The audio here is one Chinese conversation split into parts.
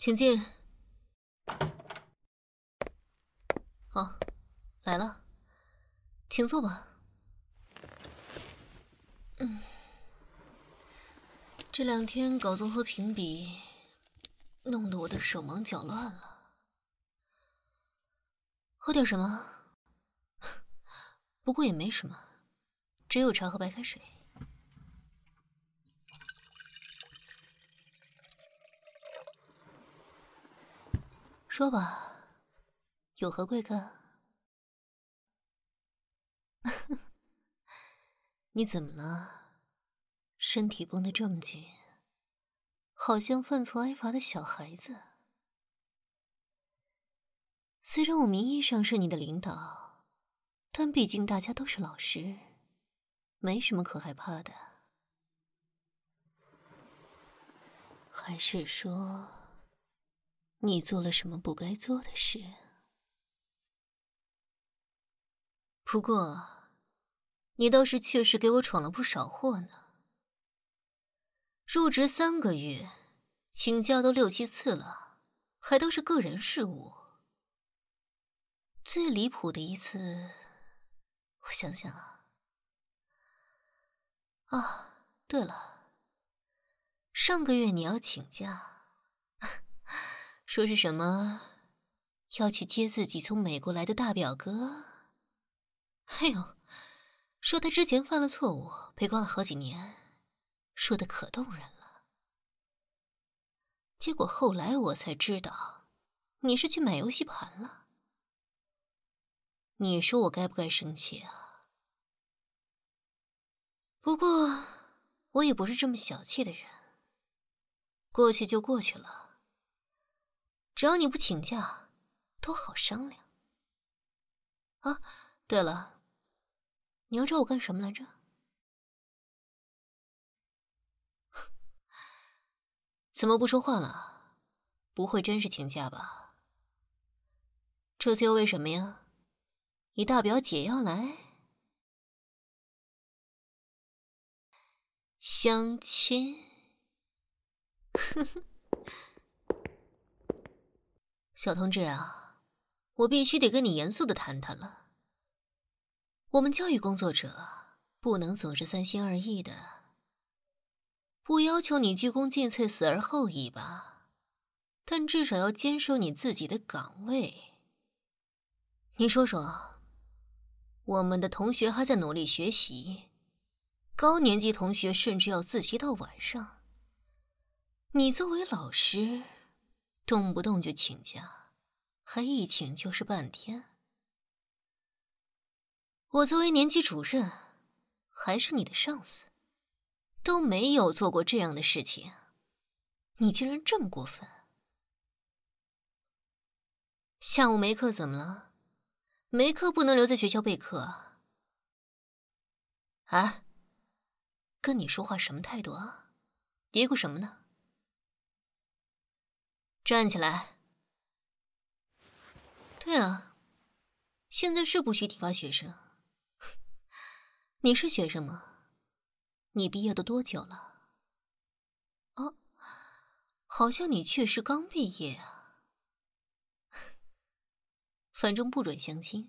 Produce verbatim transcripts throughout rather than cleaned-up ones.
请进。好，来了，请坐吧。嗯，这两天搞综合评比，弄得我的手忙脚乱了。喝点什么？不过也没什么，只有茶和白开水。说吧，有何贵干？你怎么了？身体绷得这么紧，好像犯错挨罚的小孩子。虽然我名义上是你的领导，但毕竟大家都是老师，没什么可害怕的。还是说，你做了什么不该做的事？不过，你倒是确实给我闯了不少祸呢。入职三个月，请假都六七次了，还都是个人事务。最离谱的一次，我想想啊，啊，对了，上个月你要请假，说是什么要去接自己从美国来的大表哥。哎呦，说他之前犯了错误，被关了好几年，说的可动人了。结果后来我才知道，你是去买游戏盘了。你说我该不该生气啊？不过我也不是这么小气的人，过去就过去了，只要你不请假，都好商量。啊，对了，你要找我干什么来着？怎么不说话了？不会真是请假吧？这次又为什么呀？你大表姐要来相亲？小同志啊，我必须得跟你严肃的谈谈了。我们教育工作者不能总是三心二意的，不要求你鞠躬尽瘁死而后已吧，但至少要坚守你自己的岗位。你说说，我们的同学还在努力学习，高年级同学甚至要自习到晚上，你作为老师，动不动就请假，还一请就是半天。我作为年级主任，还是你的上司，都没有做过这样的事情，你竟然这么过分。下午没课怎么了？没课不能留在学校备课啊？啊？跟你说话什么态度啊？嘀咕什么呢？站起来。对啊，现在是不许体罚学生。你是学生吗？你毕业都多久了？哦，好像你确实刚毕业啊。反正不准相亲。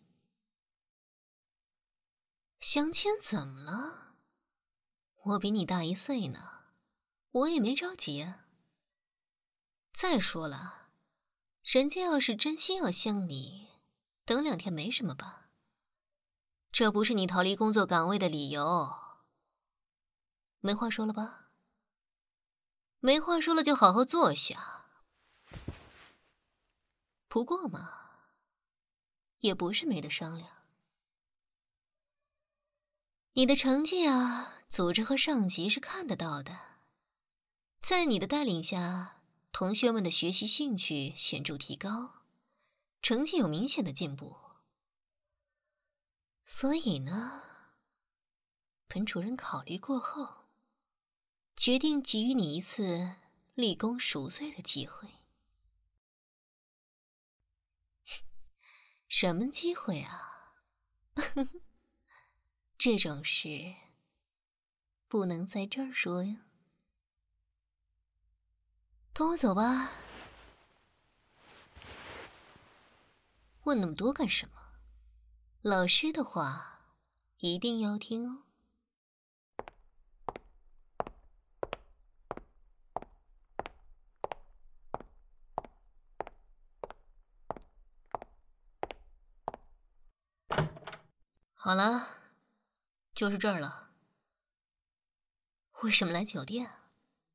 相亲怎么了？我比你大一岁呢，我也没着急啊。再说了，人家要是真心要相你，等两天没什么吧？这不是你逃离工作岗位的理由。没话说了吧？没话说了就好好坐下。不过嘛，也不是没得商量。你的成绩啊，组织和上级是看得到的。在你的带领下，同学们的学习兴趣显著提高，成绩有明显的进步。所以呢，本主任考虑过后，决定给予你一次立功赎罪的机会。什么机会啊？这种事不能在这儿说呀。跟我走吧， 问那么多干什么？老师的话一定要听哦。好了，就是这儿了。为什么来酒店啊？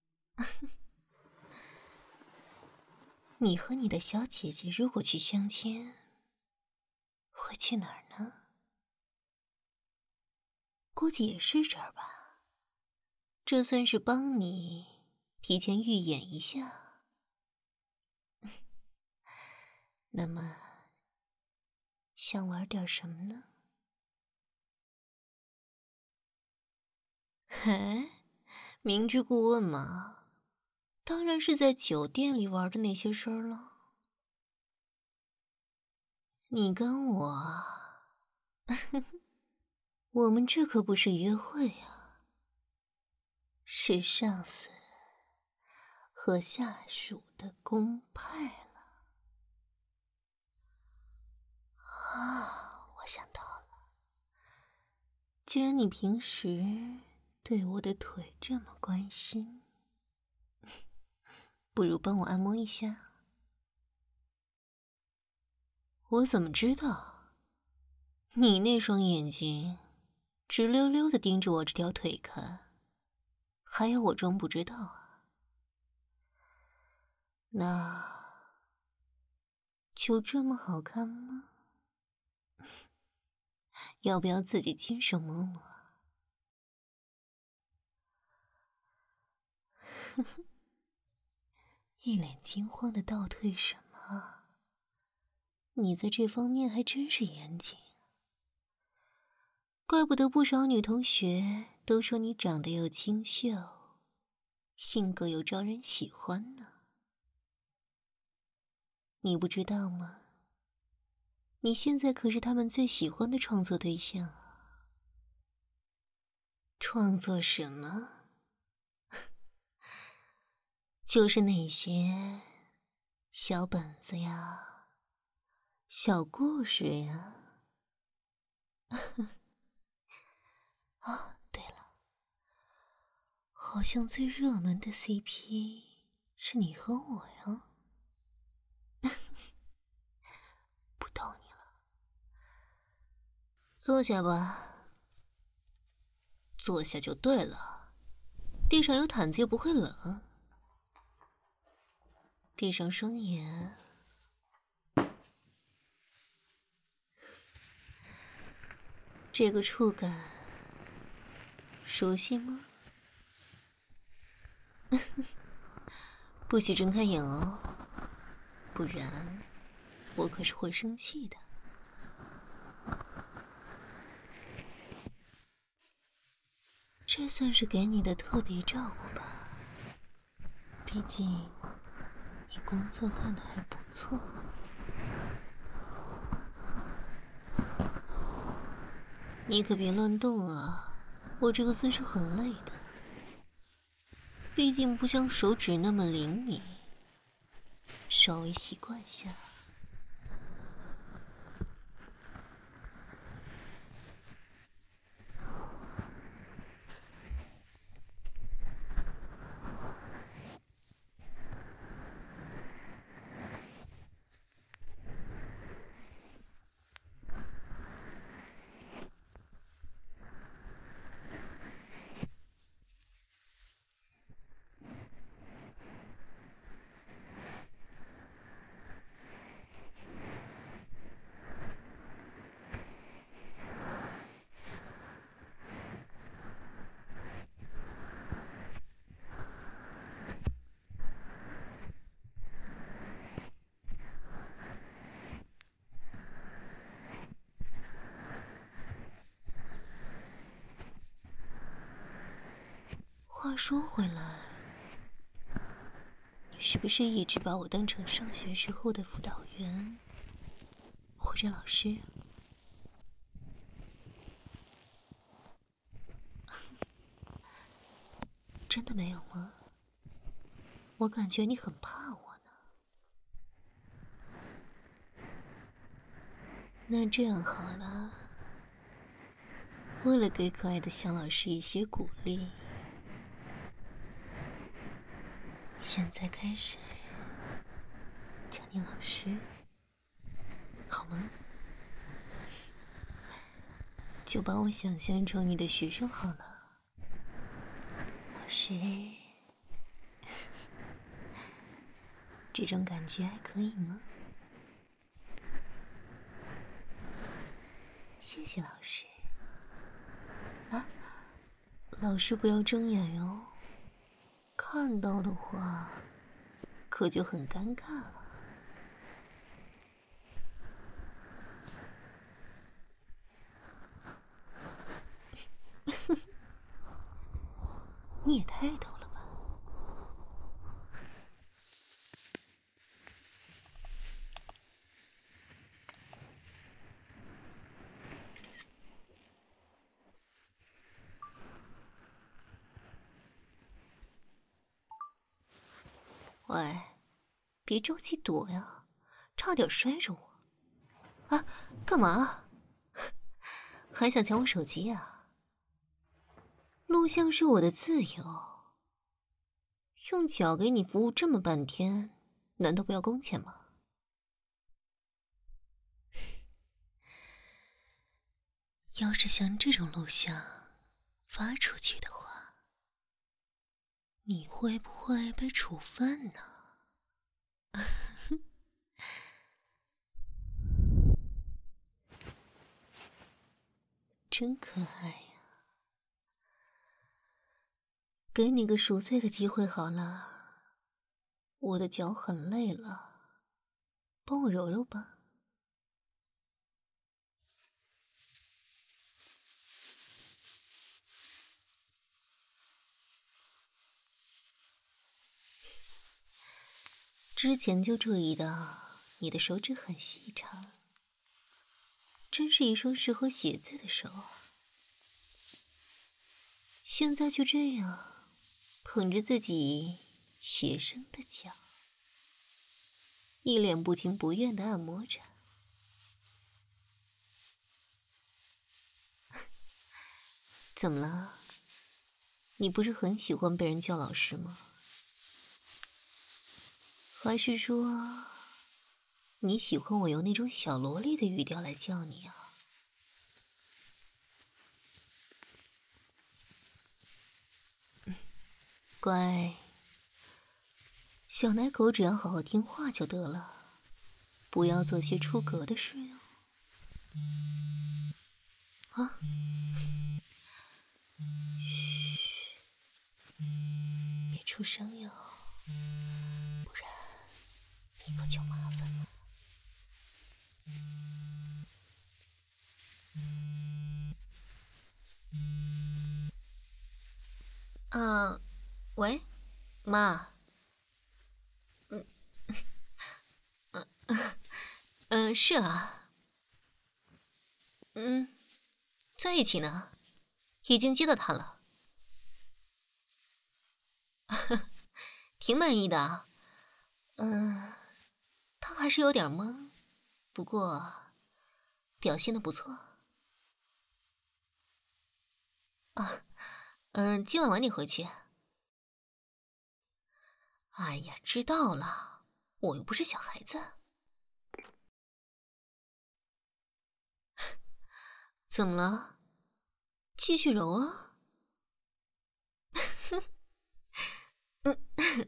你和你的小姐姐如果去相亲，会去哪儿呢？估计也是这儿吧。这算是帮你提前预演一下。那么，想玩点什么呢？嘿，明知故问嘛，当然是在酒店里玩的那些事儿了。你跟我，我们这可不是约会呀，是上司和下属的公派了。啊，我想到了，既然你平时对我的腿这么关心，不如帮我按摩一下。我怎么知道？你那双眼睛直溜溜的盯着我这条腿看，还要我装不知道啊？那就这么好看吗？要不要自己亲手摸摸？一脸惊慌的倒退什么？你在这方面还真是严谨，怪不得不少女同学都说你长得又清秀，性格又招人喜欢呢。你不知道吗？你现在可是他们最喜欢的创作对象啊！创作什么？就是那些小本子呀，小故事呀。啊，对了，好像最热门的 C P 是你和我呀。不逗你了，坐下吧。坐下就对了，地上有毯子又不会冷。闭上双眼。这个触感熟悉吗？不许睁开眼哦，不然我可是会生气的。这算是给你的特别照顾吧，毕竟你工作干得还不错。你可别乱动啊，我这个姿势很累的，毕竟不像手指那么灵敏，稍微习惯下。话说回来，你是不是一直把我当成上学时候的辅导员或者老师？真的没有吗？我感觉你很怕我呢。 那这样好了，为了给可爱的小老师一些鼓励，现在开始叫你老师，好吗？就把我想象成你的学生好了，老师。这种感觉还可以吗？谢谢老师。啊，老师不要睁眼哟，看到的话可就很尴尬了。你也太逗了吧！喂，别着急躲呀，差点摔着我！啊，干嘛？还想抢我手机啊？录像是我的自由，用脚给你服务这么半天，难道不要工钱吗？要是像这种录像发出去的话，你会不会被处分呢？真可爱呀！给你个赎罪的机会好了，我的脚很累了，帮我揉揉吧。之前就注意到你的手指很细长，真是一双适合写字的手啊。现在就这样捧着自己学生的脚，一脸不情不愿地按摩着。怎么了？你不是很喜欢被人叫老师吗？还是说你喜欢我用那种小萝莉的语调来叫你啊？乖，小奶狗只要好好听话就得了，不要做些出格的事哟。啊，嘘，别出声哟，不然你可就麻烦了。啊，喂，妈。嗯，嗯嗯，是啊。嗯，在一起呢，已经接到他了。挺满意的。嗯，他还是有点懵，不过表现的不错。啊，嗯，今晚晚点回去。哎呀，知道了，我又不是小孩子。怎么了？继续揉啊。嗯，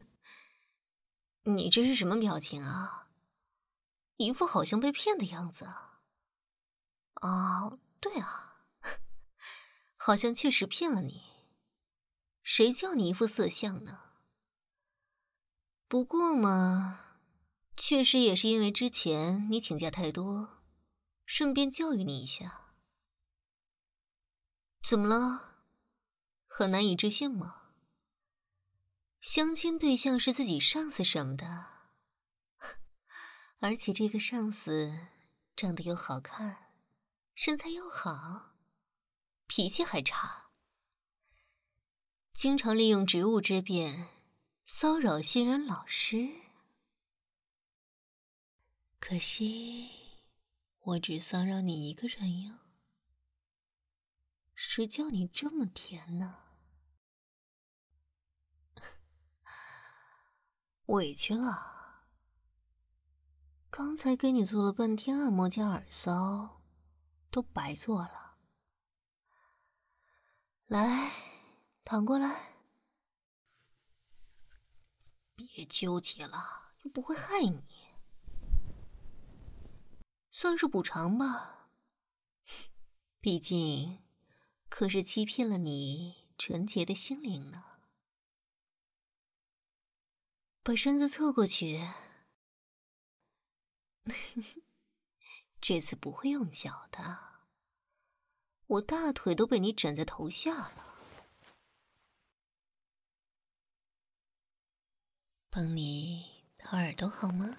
你这是什么表情啊？一副好像被骗的样子啊。啊，对啊，好像确实骗了你。谁叫你一副色相呢？不过嘛，确实也是因为之前你请假太多，顺便教育你一下。怎么了？很难以置信吗？相亲对象是自己上司什么的，而且这个上司长得又好看，身材又好，脾气还差，经常利用职务之便骚扰新人老师。可惜我只骚扰你一个人呀，谁叫你这么甜呢？委屈了，刚才给你做了半天按摩加耳骚，都白做了。来，躺过来，别纠结了，又不会害你，算是补偿吧。毕竟，可是欺骗了你纯洁的心灵呢。把身子侧过去，这次不会用脚的，我大腿都被你枕在头下了。帮你掏耳朵好吗？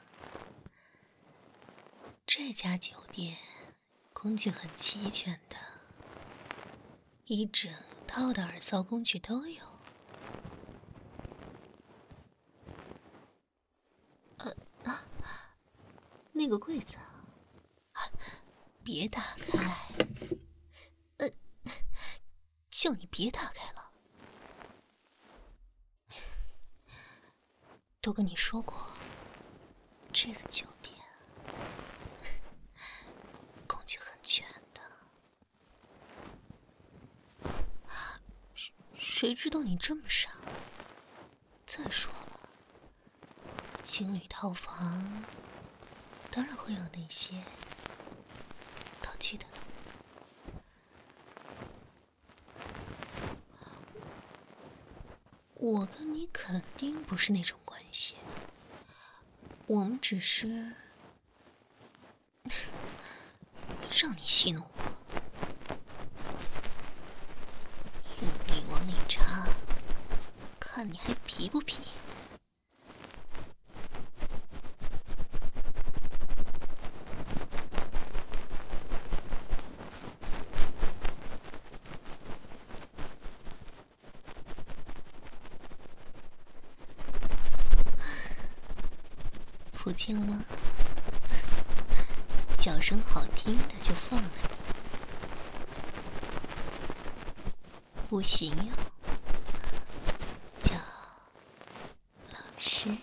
这家酒店工具很齐全的，一整套的耳骚工具都有。呃啊，那个柜子啊，别打开！呃，叫你别打开了。都跟你说过，这个酒店工具很全的。谁谁知道你这么傻？再说了，情侣套房当然会有那些道具的。我跟你肯定不是那种关系，我们只是让你戏弄我，用力往里插，看你还皮不皮。服气了吗？叫声好听的就放了你，不行哟，叫老师。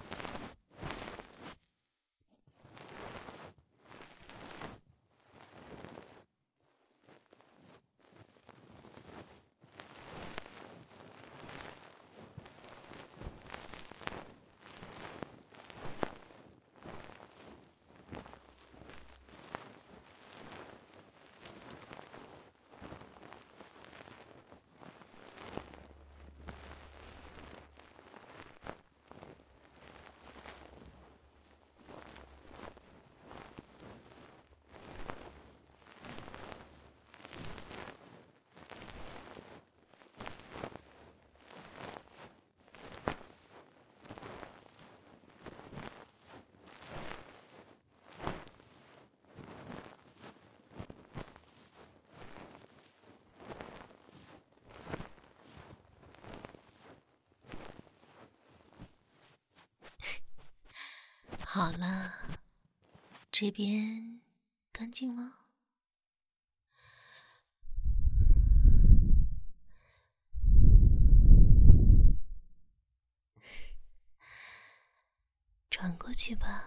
好了，这边干净了。转过去吧，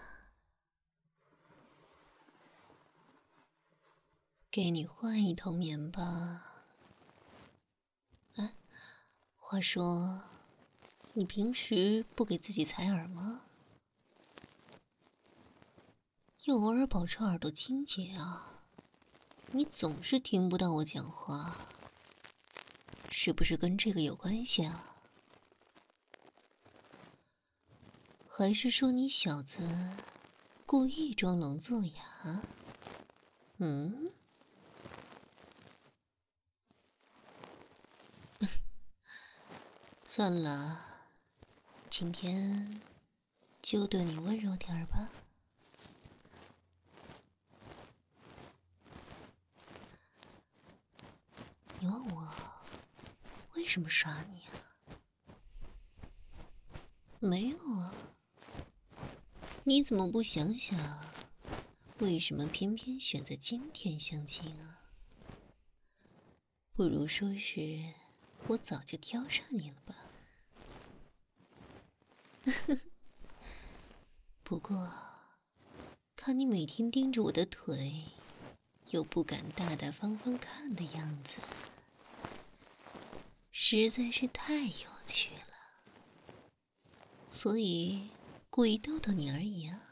给你换一头棉吧。哎，话说，你平时不给自己采耳吗？要偶尔保持耳朵清洁啊！你总是听不到我讲话，是不是跟这个有关系啊？还是说你小子故意装聋作哑？嗯？算了，今天就对你温柔点儿吧。你问我为什么耍你啊？没有啊，你怎么不想想， 为什么偏偏选择今天相亲啊？不如说是我早就挑上你了吧？不过，看你每天盯着我的腿，又不敢大大方方看的样子，实在是太有趣了，所以故意逗逗你而已啊。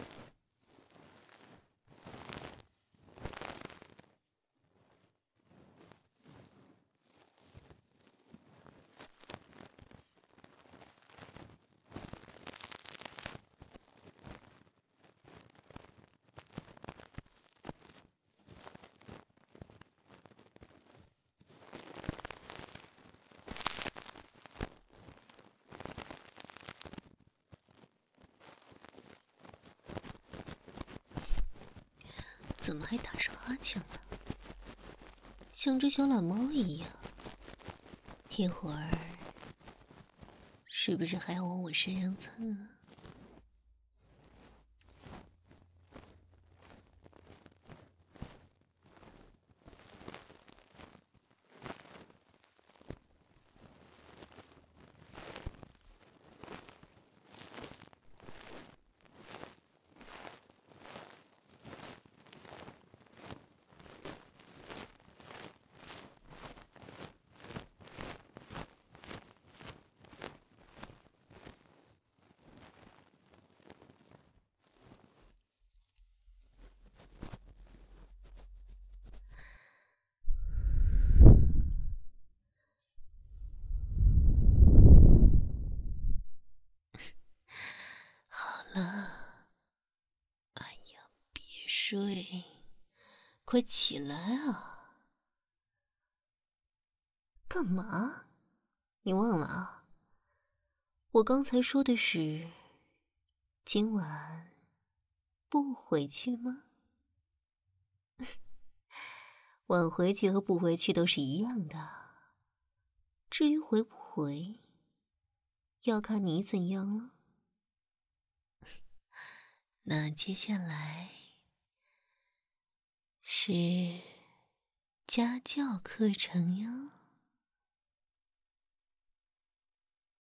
怎么还打上哈欠了？像只小懒猫一样。一会儿是不是还要往我身上蹭啊？好了，哎呀，别睡，快起来啊！干嘛？你忘了啊？我刚才说的是今晚不回去吗？晚回去和不回去都是一样的，至于回不回，要看你怎样了。那接下来是家教课程哟。